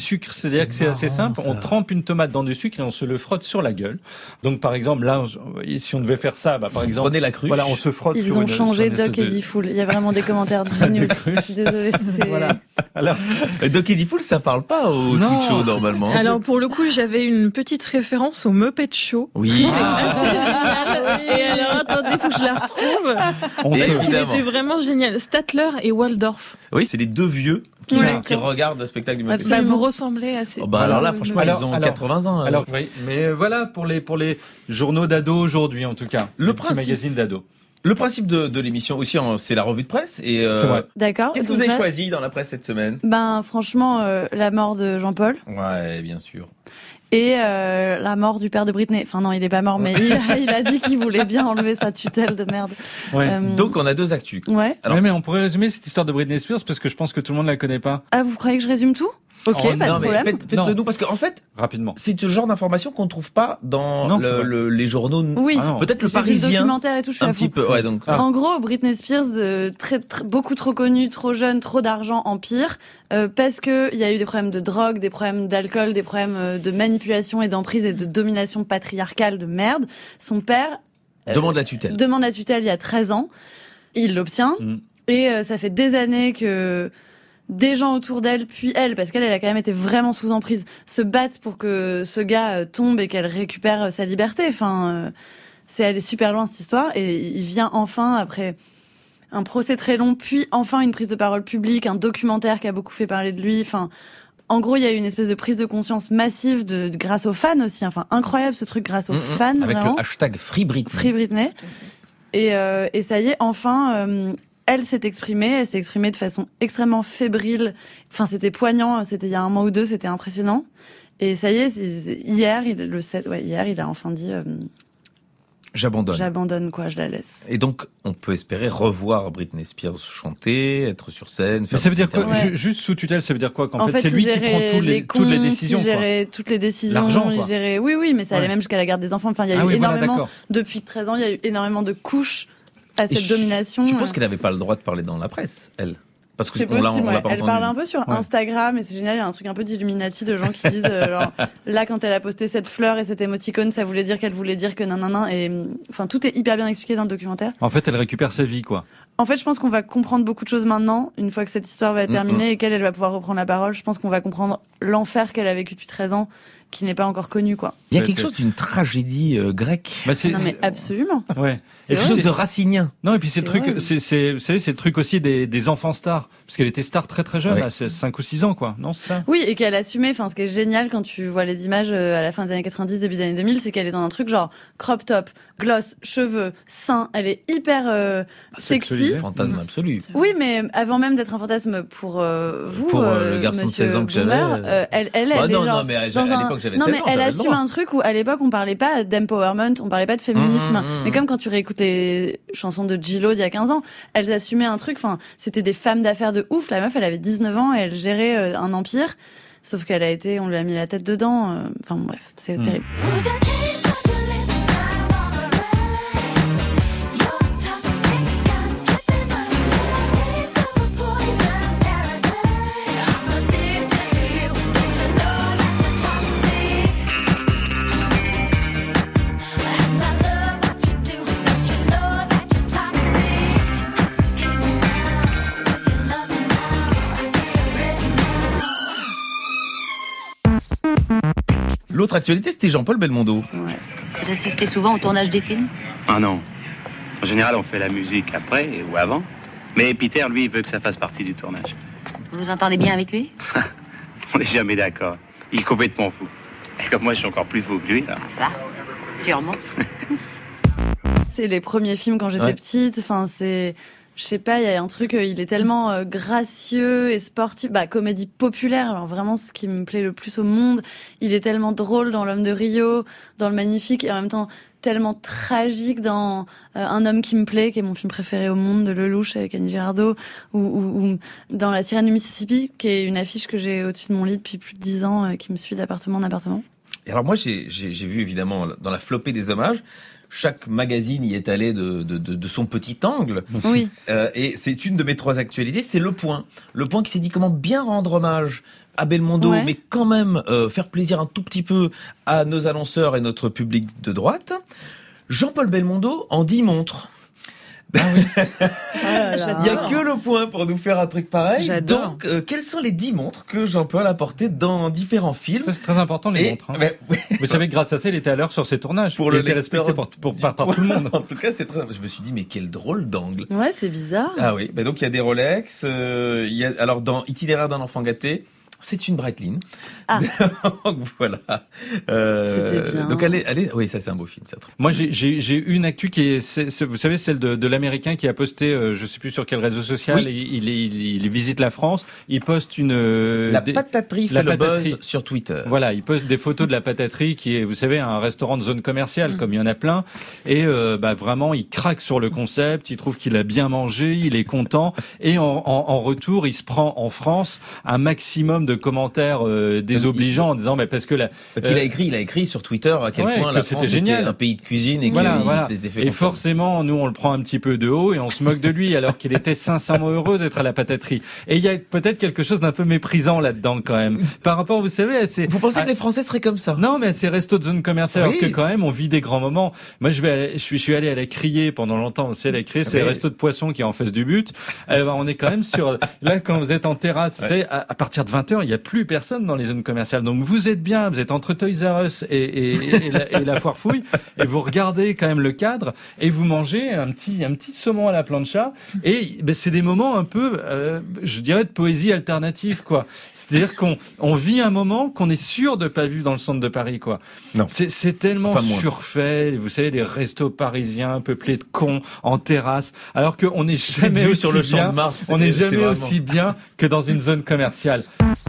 c'est-à-dire C'est que c'est assez marrant, simple. ça. On trempe une tomate dans du sucre et on se le frotte sur la gueule. Donc par exemple, là, on- si on devait faire ça, bah, par exemple, Prenez la cruche. voilà, on se frotte Ils sur ont une, changé sur une Doc espèce et de- Diffoul. Il y a vraiment des commentaires de géniaux. Je suis désolée. C'est... Voilà. Alors, Doc Eddie Fool, ça parle pas au Non, Twitch Show c'est- normalement. Alors pour le coup, j'avais une petite référence au Muppet Show. Oui. Ah, c'est génial. Et alors attendez, faut que je la retrouve. on Et te- Parce qu'il évidemment. était vraiment génial. Statler et Waldorf. Oui, c'est les deux vieux qui, Ouais. qui regardent le spectacle du Muppet. Bah, vous ressemblez assez. Oh, bah alors là, franchement, Alors, ils ont alors, quatre-vingts ans. hein. Alors, oui, mais voilà pour les pour les journaux d'ados aujourd'hui en tout cas. Le Les petits principe- magazines d'ados. Le principe de, de l'émission aussi, hein, c'est la revue de presse. Et euh, C'est vrai. D'accord. qu'est-ce que donc vous avez là- choisi dans la presse cette semaine? Ben franchement, euh, la mort de Jean-Paul Ouais, bien sûr. et euh, la mort du père de Britney. Enfin non, il est pas mort, mais il a, il a dit qu'il voulait bien enlever sa tutelle de merde. Ouais. Euh, Donc on a deux actus. Ouais. Alors- Ouais, mais on pourrait résumer cette histoire de Britney Spears parce que je pense que tout le monde la connaît pas. Ah, vous croyez que je résume tout? Ok, Oh, pas non, de mais problème. faites, faites-le Non. nous parce qu'en fait, Rapidement. c'est ce genre d'information qu'on ne trouve pas dans Non, c'est le, vrai. le- les journaux. Oui. Ah non. Peut-être le J'ai vu Parisien. documentaire et tout, je suis Un à petit fond. peu. Ouais, donc. Ah. En gros, Britney Spears, euh, très, très- beaucoup trop connue, trop jeune, trop d'argent, empire, euh, parce que il y a eu des problèmes de drogue, des problèmes d'alcool, des problèmes euh, de manipulation et d'emprise et de domination patriarcale de merde. Son père euh, Demande la tutelle. demande la tutelle il y a treize ans, il l'obtient, Mm. et euh, ça fait des années que des gens autour d'elle, puis elle, parce qu'elle elle a quand même été vraiment sous emprise, se battent pour que ce gars euh, tombe et qu'elle récupère euh, sa liberté. Enfin, euh, c'est aller super loin cette histoire, et il vient enfin après un procès très long, puis enfin une prise de parole publique, un documentaire qui a beaucoup fait parler de lui. Enfin, en gros, il y a eu une espèce de prise de conscience massive de, de grâce aux fans aussi. Enfin, incroyable ce truc grâce aux Mm, mm. fans, Avec vraiment. le hashtag Free Britney. Free Britney. Et, euh, et ça y est, enfin, euh, elle s'est exprimée. Elle s'est exprimée de façon extrêmement fébrile. Enfin, c'était poignant. C'était il y a un mois ou deux. C'était impressionnant. Et ça y est, c'est- c'est- hier, il, le sept, ouais, hier, il a enfin dit, euh, J'abandonne. j'abandonne, quoi, je la laisse. Et donc, on peut espérer revoir Britney Spears chanter, être sur scène. Mais faire ça veut des dire quoi interviews. Ouais. Ju- Juste sous tutelle, ça veut dire quoi qu'en En fait, fait, c'est il lui qui gérait prend tous les, les toutes les comptes, décisions. il quoi. gérait toutes les décisions, L'argent, il quoi. gérait, oui, oui, mais ça allait Ouais. même jusqu'à la garde des enfants. Enfin, il y a Ah eu oui, voilà, énormément, d'accord. depuis treize ans, il y a eu énormément de couches à Et cette je- domination. Je pense euh. qu'elle n'avait pas le droit de parler dans la presse, elle. Parce que C'est on l'a, possible, on l'a ouais. pas Elle entendu. parle un peu sur Ouais. Instagram et c'est génial, il y a un truc un peu d'Illuminati de gens qui disent euh, genre, là quand elle a posté cette fleur et cette émoticône, ça voulait dire qu'elle voulait dire que nanana et hum, enfin tout est hyper bien expliqué dans le documentaire. En fait, elle récupère sa vie, quoi. En fait, je pense qu'on va comprendre beaucoup de choses maintenant, une fois que cette histoire va être Mm, terminée et qu'elle elle va pouvoir reprendre la parole, je pense qu'on va comprendre l'enfer qu'elle a vécu depuis treize ans qui n'est pas encore connu quoi. Il y a Ouais, quelque ouais. chose d'une tragédie euh, grecque. Bah, c'est, Non mais absolument. ouais. C'est Et Quelque vrai. chose c'est- de racinien. Non, et puis c'est le C'est truc, vrai. c'est, c'est, vous savez, c'est le truc aussi des, des enfants stars. Parce qu'elle était star très très jeune, Ouais. à cinq ou six ans, quoi. Non, c'est ça? Oui, et qu'elle assumait, enfin, ce qui est génial quand tu vois les images euh, à la fin des années quatre-vingt-dix, début des années deux mille, c'est qu'elle est dans un truc genre crop top, gloss, cheveux, seins, elle est hyper euh, sexy. Sexualisée. Fantasme absolu. Oui, mais avant même d'être un fantasme pour euh, vous, Pour, euh, le garçon de monsieur seize ans que Boomer, j'avais, euh, elle, elle, Bah elle est non, genre non, mais à- dans à un- l'époque, j'avais non, seize mais ans, elle j'avais le assume droit. un truc où à l'époque on parlait pas d'empowerment, on parlait pas de féminisme, Mmh, mmh, mais mmh. comme quand tu réécoutes les chansons de Gillo d'il y a quinze ans, elles assumaient un truc, enfin, c'était des femmes d'affaires de ouf. La meuf, elle avait dix-neuf ans et elle gérait euh, un empire. Sauf qu'elle a été, on lui a mis la tête dedans. euh, Enfin bon, bref, c'est Mmh. terrible. L'autre actualité, c'était Jean-Paul Belmondo. Vous assistez souvent au tournage des films? Ah non. En général, on fait la musique après ou avant. Mais Peter, lui, veut que ça fasse partie du tournage. Vous vous entendez bien avec lui? On n'est jamais d'accord. Il est complètement fou. Et comme moi, je suis encore plus fou que lui. alors. Ça, sûrement. C'est les premiers films quand j'étais Ouais. petite. Enfin, c'est, je sais pas, il y a un truc, euh, il est tellement euh, gracieux et sportif. Bah, comédie populaire. Alors vraiment, ce qui me plaît le plus au monde. Il est tellement drôle dans L'Homme de Rio, dans Le Magnifique, et en même temps tellement tragique dans euh, Un homme qui me plaît, qui est mon film préféré au monde de Lelouch avec Annie Girardot, ou, ou, ou dans La Sirène du Mississippi, qui est une affiche que j'ai au-dessus de mon lit depuis plus de dix ans, euh, qui me suit d'appartement en appartement. Et alors moi, j'ai, j'ai, j'ai vu évidemment dans la flopée des hommages chaque magazine y est allé de, de, de, de son petit angle. Oui. Euh, et c'est une de mes trois actualités, c'est Le Point. Le Point qui s'est dit comment bien rendre hommage à Belmondo, Ouais. mais quand même euh, faire plaisir un tout petit peu à nos annonceurs et notre public de droite. Jean-Paul Belmondo en dix montres. Ah Il y a que Le Point pour nous faire un truc pareil. J'adore. Donc, euh, quelles sont les dix montres que Jean-Paul a portées dans différents films? Ça, c'est très important, les Et- montres. hein. ben, oui. Vous savez que grâce à ça, il était à l'heure sur ses tournages. Pour il le était lecteur respecté pour, pour, du par, par tout le monde. En tout cas, c'est très. Je me suis dit, mais quel drôle d'angle. Ouais, c'est bizarre. Ah oui. Ben donc il y a des Rolex. Euh, il y a alors dans Itinéraire d'un enfant gâté. C'est une Breitling. Ah. Donc voilà. Euh, C'était bien. Donc allez, allez. Oui, ça c'est un beau film. Ça. Moi, j'ai, j'ai, j'ai une actu qui est, c'est, c'est, vous savez, celle de, de l'Américain qui a posté, euh, je sais plus sur quel réseau social, Oui. il, il, il, il visite la France, il poste une... euh, La des- pataterie fait la le pataterie. buzz sur Twitter. Voilà, il poste des photos de la pataterie qui est, vous savez, un restaurant de zone commerciale, Mm. comme il y en a plein. Et euh, bah, vraiment, il craque sur le concept, il trouve qu'il a bien mangé, il est content. Et en, en, en retour, il se prend en France un maximum de commentaires euh, désobligeants en disant, mais parce que la... Donc, il euh, a écrit, il a écrit sur Twitter à quel Ouais, point que la c'était France génial. était un pays de cuisine et Voilà, qu'il voilà. s'était fait Et consommer. forcément, nous, on le prend un petit peu de haut et on se moque de lui alors qu'il était sincèrement heureux d'être à la pataterie. Et il y a peut-être quelque chose d'un peu méprisant là-dedans quand même. Par rapport, vous savez, à ces... Vous pensez à- que les Français seraient comme ça? Non, mais à ces restos de zone commerciale, Oui. alors que quand même, on vit des grands moments. Moi, je vais, aller- je suis, je suis allé à la Criée pendant longtemps. Vous savez, la Criée, c'est Oui. le resto de poisson qui est en face du but. Eh ben, on est quand même sur, là, quand vous êtes en terrasse, vous savez, à, à partir de vingt heures, il n'y a plus personne dans les zones commerciales. Donc, vous êtes bien, vous êtes entre Toys R Us et, et, et, et la, et la foire fouille, et vous regardez quand même le cadre, et vous mangez un petit, un petit saumon à la plancha, et ben, c'est des moments un peu, euh, je dirais, de poésie alternative, quoi. C'est-à-dire qu'on on vit un moment qu'on est sûr de pas vivre dans le centre de Paris, quoi. Non. C'est, c'est tellement Enfin, moins. surfait, vous savez, les restos parisiens peuplés de cons en terrasse, alors qu'on n'est Cette jamais vue aussi sur le bien, champ de Mars, on n'est c'est- jamais c'est vraiment- aussi bien que dans une zone commerciale.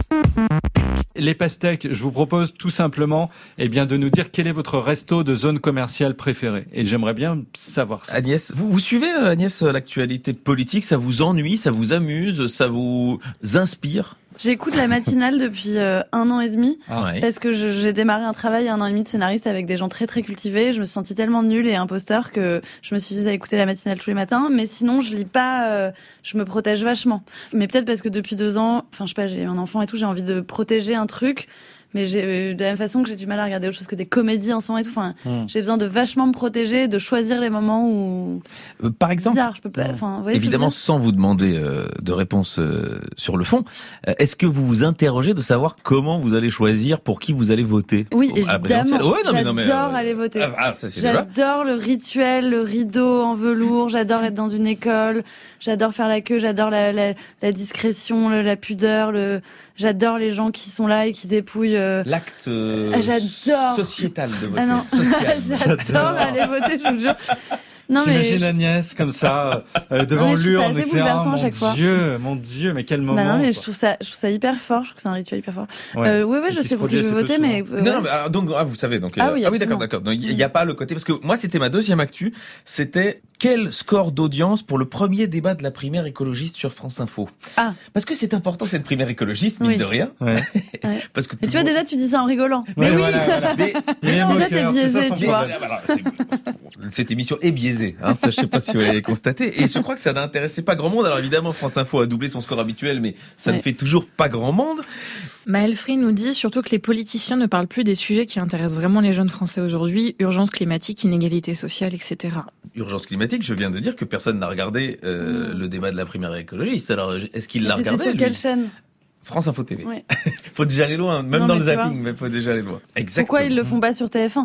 Les pastèques, je vous propose tout simplement, eh bien, de nous dire quel est votre resto de zone commerciale préféré. Et j'aimerais bien savoir ça. Agnès, vous, vous suivez, euh, Agnès, l'actualité politique? Ça vous ennuie, ça vous amuse, ça vous inspire? J'écoute la matinale depuis euh, un an et demi. Ah ouais. Parce que je- j'ai démarré un travail il y a un an et demi de scénariste avec des gens très très cultivés. Je me suis sentie tellement nulle et imposteur que je me suis dit à écouter la matinale tous les matins. Mais sinon, je lis pas, euh, je me protège vachement. Mais peut-être parce que depuis deux ans, enfin je sais pas, j'ai un enfant et tout, j'ai envie de protéger un truc. Mais j'ai, de la même façon que j'ai du mal à regarder autre chose que des comédies en ce moment et tout. Enfin, Mmh. j'ai besoin de vachement me protéger, de choisir les moments où... Euh, Par exemple, Bizarre, je peux pas... Enfin, vous voyez ce que je veux évidemment, dire sans vous demander euh, de réponse euh, sur le fond, euh, est-ce que vous vous interrogez de savoir comment vous allez choisir pour qui vous allez voter? Oui, Au- à la évidemment. présidentielle? Ouais, non, mais non, mais, J'adore euh, aller voter. Ah, ah, ça c'est déjà. J'adore le rituel, le rideau en velours. J'adore être dans une école. J'adore faire la queue. J'adore la, la, la discrétion, le- la pudeur. Le... J'adore les gens qui sont là et qui dépouillent. euh, L'acte euh, Ah, j'adore. sociétal de voter. Ah non, Social. j'adore aller voter, je vous jure. Non mais J'imagine je- Agnès comme ça, euh, devant Non, mais je trouve ça l'urne, assez et c'est, ah, bouleversant à mon chaque fois. Dieu, mon Dieu, mais quel moment. Bah non mais quoi. je trouve ça, je trouve ça hyper fort. Je trouve que c'est un rituel hyper fort. Ouais. Euh, ouais ouais, Et je qui sais se pour qui je produit veux assez voter, peu mais euh, Non, ouais. non, mais alors, donc, ah, vous savez, donc, Ah euh, oui, d'accord, absolument. d'accord. Donc, il n'y a pas le côté, parce que moi, c'était ma deuxième actu, c'était quel score d'audience pour le premier débat de la primaire écologiste sur France Info. Ah. Parce que c'est important, cette primaire écologiste, mine Oui. de rien. Ouais. Ouais. Parce que Et tout tu vois le monde- déjà, tu dis ça en rigolant. Ouais, Mais oui, voilà, voilà. mais, Les Non, déjà, moqueurs, t'es c'est biaisé, ça son tu vois. problème. voilà, c'est- cette émission est biaisée, hein, ça je sais pas si vous l'avez constaté, et je crois que ça n'intéressait pas grand monde. Alors évidemment, France Info a doublé son score habituel, mais ça Ouais. ne fait toujours pas grand monde. Maël Free nous dit surtout que les politiciens ne parlent plus des sujets qui intéressent vraiment les jeunes Français aujourd'hui, urgence climatique, inégalité sociale, et cetera. Urgence climatique, je viens de dire que personne n'a regardé euh, Mmh. le débat de la primaire écologiste. Alors est-ce qu'il Mais l'a C'était regardé sur lui quelle chaîne? France Info T V. Ouais. Faut déjà aller loin, même Non, dans mais le tu vois. zapping, mais faut déjà aller loin. Exactement. Pourquoi ils le font pas sur T F un?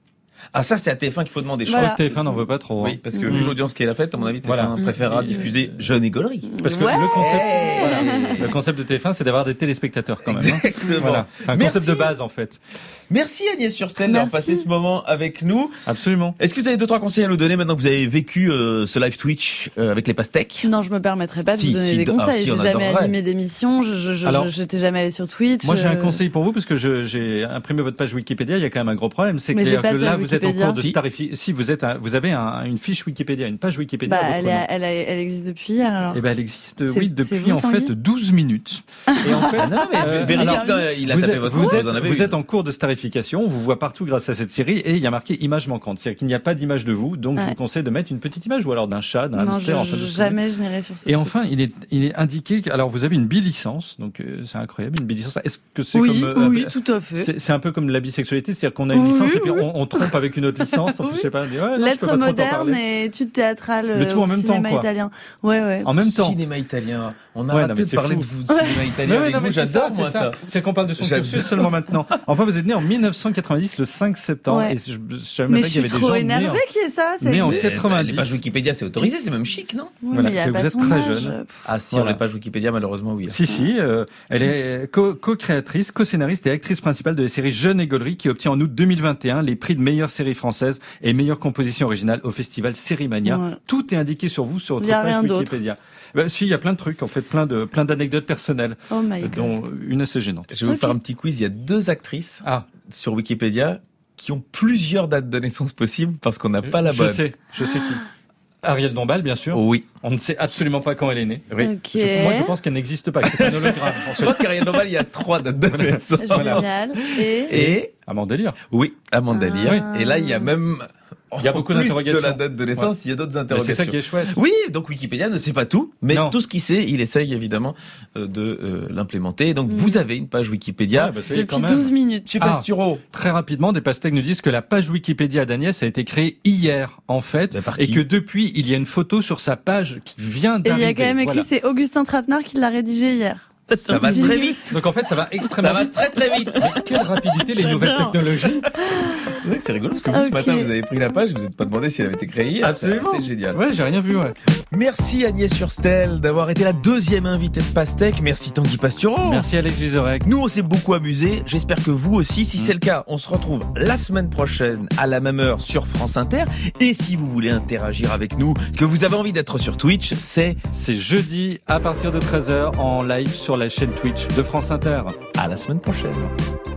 Ah ça, c'est à T F un qu'il faut demander. Je Je crois Voilà. que T F un n'en veut pas trop. hein. Oui, parce que Mmh. vu l'audience qui est la faite, à mon avis, T F un Voilà. préférera Mmh. diffuser Jeune et Gaulerie. Parce que Ouais. le concept, Hey. voilà, le concept de T F un, c'est d'avoir des téléspectateurs quand même. hein. Exactement. Voilà, c'est un Merci. concept de base en fait. Merci Agnès Surstel d'avoir Merci. passé ce moment avec nous. Absolument. Est-ce que vous avez deux trois conseils à nous donner maintenant que vous avez vécu euh, ce live Twitch euh, avec les pastèques? Non, je me permettrai pas de Si, vous donner si, des ah, conseils. si, on J'ai jamais adorerait. animé d'émission. Je, je, je, Alors- je- j'étais jamais allé sur Twitch. Moi, j'ai un euh, conseil pour vous parce que je, j'ai imprimé votre page Wikipédia. Il y a quand même un gros problème, c'est Mais que, j'ai pas que de là, page vous vous êtes en Wikipédia. cours de starification. Si vous êtes, un, vous avez un, une fiche Wikipédia, une page Wikipédia. Bah, à votre elle, nom. est- elle, a- elle existe depuis hier alors. Eh ben, elle existe, C'est- oui, c'est depuis vous, en Tanguy fait douze minutes. Et en fait, Ah non, mais euh, Véronique, alors, non, il a vous tapé êtes, votre vous nom, êtes, vous en avez vous une. êtes en cours de starification, on vous voit partout grâce à cette série et il y a marqué image manquante. C'est-à-dire qu'il n'y a pas d'image de vous, donc je Ouais. vous conseille de mettre une petite image ou alors d'un chat, d'un Non, hamster. je- enfin, de ce que vous jamais je n'irai sur ce Et truc. enfin, il est, il est indiqué que, alors vous avez une bilicence, donc euh, c'est incroyable, une bilicence. Est-ce que c'est Oui, comme, euh, oui, euh, tout à fait. c'est, c'est un peu comme la bisexualité, c'est-à-dire qu'on a une Oui, licence et puis oui. on, on trompe avec une autre licence, en plus, Oui. je sais pas, on dit, ouais, non, je peux Lettres pas trop t'en modernes parler. et études théâtrales Le tout euh, en au même temps, cinéma quoi. italien. Ouais, ouais. En même temps. Cinéma italien. On a Ouais, non, arrêté mais de c'est parler fou. de vous de cinéma italien Mais ouais, avec non, vous. mais c'est J'adore ça, moi c'est ça. C'est qu'on parle de son J'adore. cursus seulement maintenant. Enfin, vous êtes né en dix-neuf cent quatre-vingt-dix, le cinq septembre, Ouais. et je, je savais Mais même je pas qu'il y suis avait des trop gens énervée nés qu'il y ait ça. ça né en existe. quatre-vingt-dix. Les pages Wikipédia, c'est autorisé, c'est même chic, non Oui, Voilà, mais il y a c'est- pas vous êtes ton très âge. jeune. Ah si, Voilà. on les pages Wikipédia, malheureusement, oui. Si, si, euh, elle est co- co-créatrice, co-scénariste et actrice principale de la série Jeune et Gaulerie qui obtient en août deux mille vingt et un les prix de meilleure série française et meilleure composition originale au festival Sérimania. Ouais. Tout est indiqué sur vous sur votre Il y a page rien d'autre. Wikipédia. Ben, si, il y a plein de trucs, en fait, plein de plein d'anecdotes personnelles, Oh my euh, god. dont une assez gênante. Je vais vous Ok. faire un petit quiz. Il y a deux actrices Ah, sur Wikipédia qui ont plusieurs dates de naissance possibles parce qu'on n'a pas la je bonne. sais, je sais qui. Ariel Dombal, bien sûr. Oui. On ne sait absolument pas quand elle est née. Oui. Ok. Je- moi, je pense qu'elle n'existe pas, que c'est un hologramme. Je crois qu'Ariel Dombal, il y a trois dates de naissance. Génial. Et, Et Amanda Lear. oui, Amanda Ah. Lear. Et là, il y a même Il y a en beaucoup plus d'interrogations. de la date de naissance, il y a d'autres Mais c'est interrogations. ça qui est chouette. Oui, donc Wikipédia ne sait pas tout, mais Non. tout ce qu'il sait, il essaye évidemment euh, de euh, l'implémenter. Donc Mm. vous avez une page Wikipédia. Ah, bah, ça y est, quand depuis même. douze minutes. Chez Ah. Pasturo. Très rapidement, des pastèques nous disent que la page Wikipédia d'Agnès a été créée hier, en fait, Mais par et qui que depuis, il y a une photo sur sa page qui vient Et il d'arriver. y a quand même écrit, Voilà. c'est Augustin Trapenard qui l'a rédigé hier. Ça va très vite. Donc en fait, ça va Ça extrêmement va vite. très très vite. Mais quelle rapidité les nouvelles J'adore. technologies. Oui, c'est rigolo parce que vous, ce Ok. matin, vous avez pris la page, vous n'êtes pas demandé si elle avait été créée hier. Absolument. C'est génial. Ouais, j'ai rien vu, ouais. Merci Agnès Surstel d'avoir été la deuxième invitée de Pastèque. Merci Tanguy Pastureau. Merci Alex Vizorek. Nous, on s'est beaucoup amusé. J'espère que vous aussi. Si c'est le cas, on se retrouve la semaine prochaine à la même heure sur France Inter. Et si vous voulez interagir avec nous, que vous avez envie d'être sur Twitch, c'est C'est jeudi à partir de treize heures en live sur la chaîne Twitch de France Inter. à la semaine prochaine.